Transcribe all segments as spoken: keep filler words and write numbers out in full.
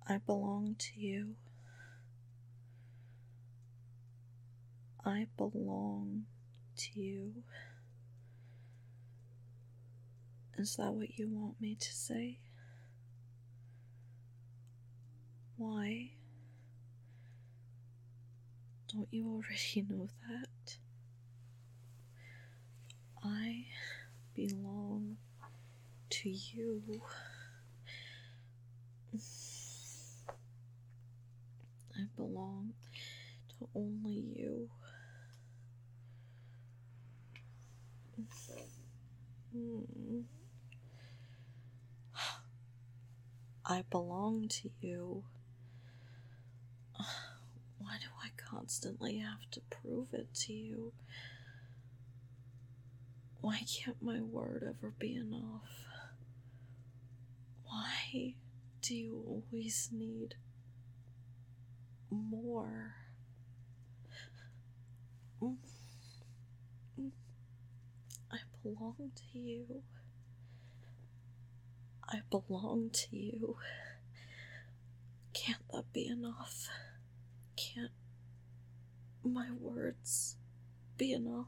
I belong to you. I belong to you. Is that what you want me to say? Why? Don't you already know that? I belong to you. I belong to only you. Mm. I belong to you. Why do I constantly have to prove it to you? Why can't my word ever be enough? Why do you always need more? I belong to you. I belong to you. Can't that be enough? Can't my words be enough?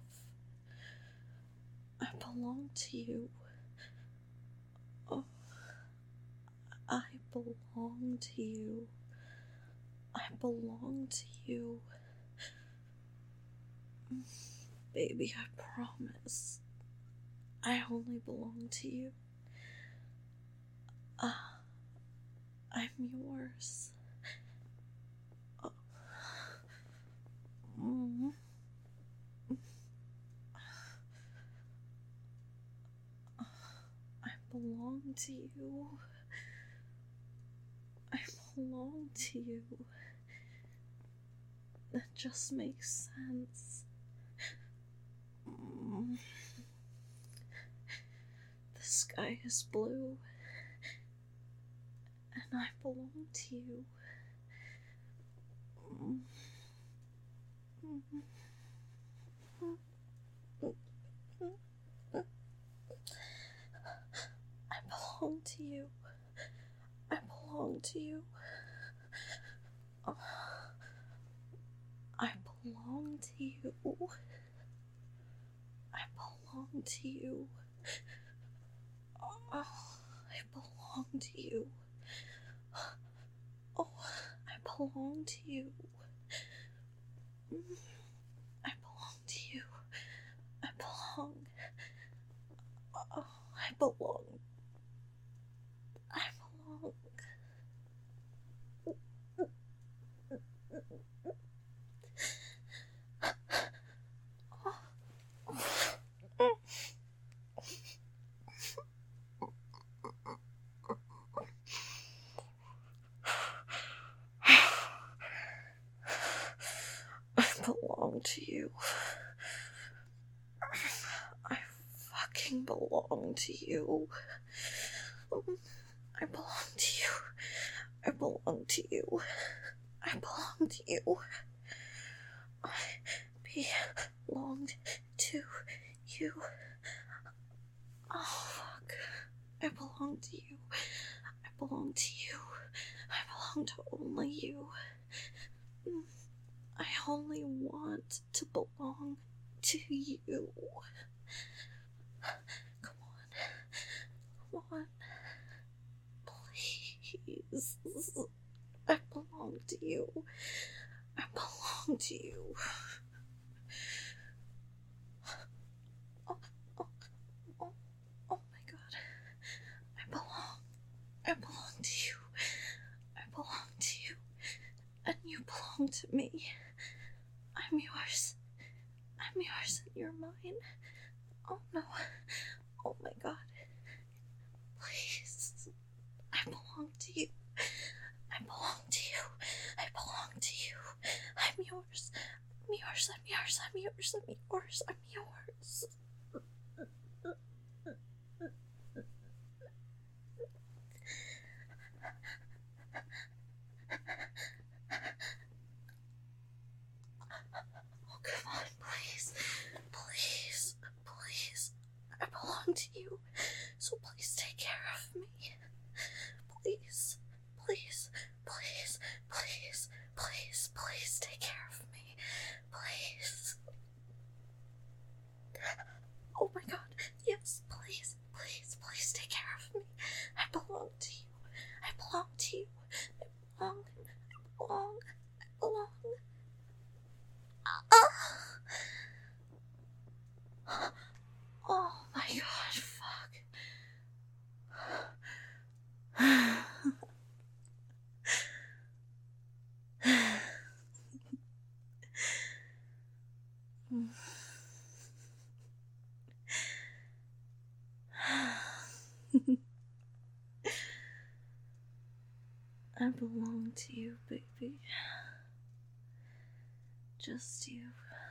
I belong to you. Oh, I belong to you. I belong to you. Baby, I promise. I only belong to you. Ah, uh, I'm yours. Oh. Mm. I belong to you. I belong to you. That just makes sense. Mm. The sky is blue, and I belong to you. Mm. Mm. I belong to you. I belong to you. Oh. I belong to you. I belong to you. Oh, I belong to you. Oh, I belong to you. I belong to you. I belong. Oh, I belong. I belong. I belong to you. I fucking belong to you. I belong to you. I belong to you. I belong to you. I belong to you. Oh, fuck. I belong to you. I belong to you. I belong to only you. I only want to belong to you. Come on. Come on. Please. I belong to you. I belong to you. Oh, oh, oh, oh my god. I belong. I belong to you. I belong to you. And you belong to me. I'm yours. I'm yours and you're mine. Oh no. Oh my god. Please. I belong to you. I belong to you. I belong to you. I'm yours. I'm yours. I'm yours. I'm yours. I'm yours. I'm yours. Oh, come on, please. Please. Please. I belong to you. So please take care of me. Please. Please. Please, please, please take care of me. Please. Oh my god. Yes, please, please, please take care of me. I belong to you. I belong to you. I belong. I belong. I belong. Ah. Oh my god, fuck. I belong to you, baby. Just you.